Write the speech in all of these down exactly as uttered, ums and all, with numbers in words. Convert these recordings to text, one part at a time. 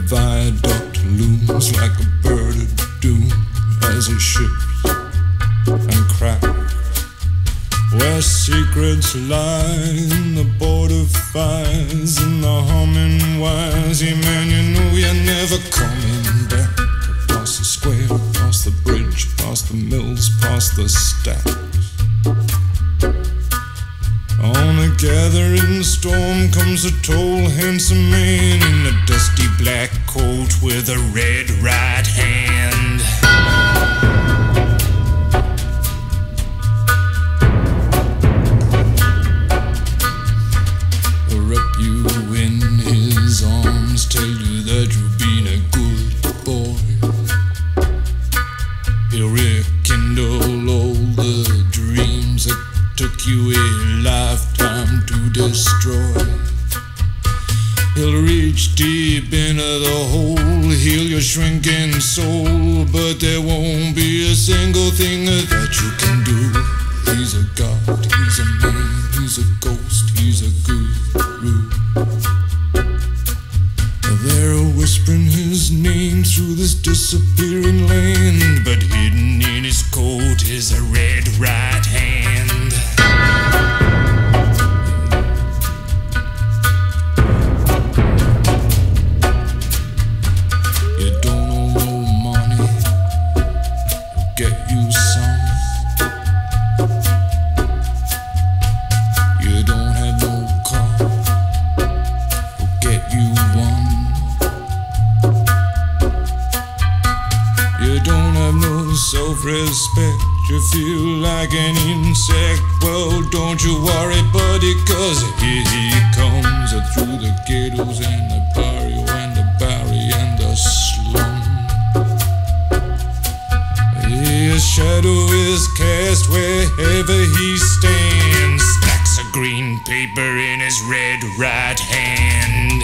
viaduct looms like a bird of doom as it shifts and cracks. Where secrets lie in the border fires and the humming wires. Yeah, man, you know you're never coming back. Past the square, past the bridge, past the mills, past the stacks. On a gathering storm comes a tall, handsome man in a dusty black coat with a red right hand. Wrap you in his arms, tell you that you've been a good boy. He'll rekindle all the dreams that took you a lifetime to destroy. He'll reach deep into the hole, heal your shrinking soul, but there won't be a single thing that you can do. He's a god, he's a man, he's a ghost, he's a guru. They're whispering his name through this disappearing land, but hidden in his coat is a red right hand. Self-respect, you feel like an insect. Well, don't you worry, buddy, cause here he comes through the ghettos and the barrio and the barry and the slum. His shadow is cast wherever he stands, stacks of green paper in his red right hand.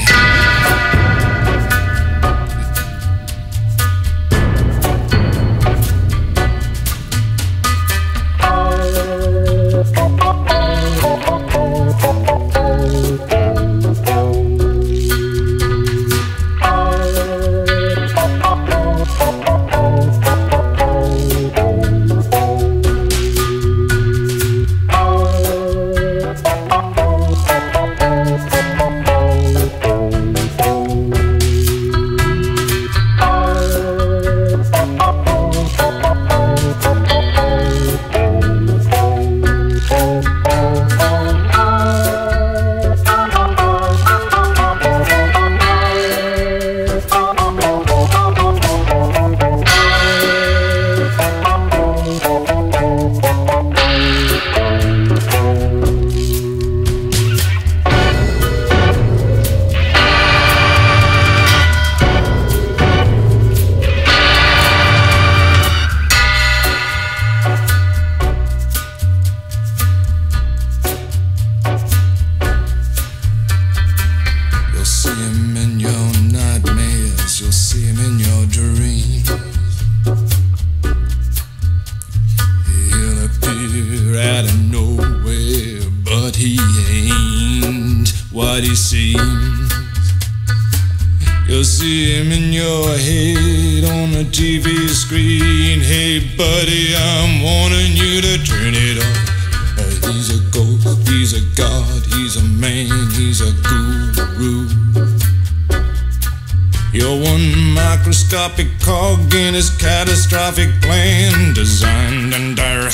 Cog in his catastrophic plan, designed and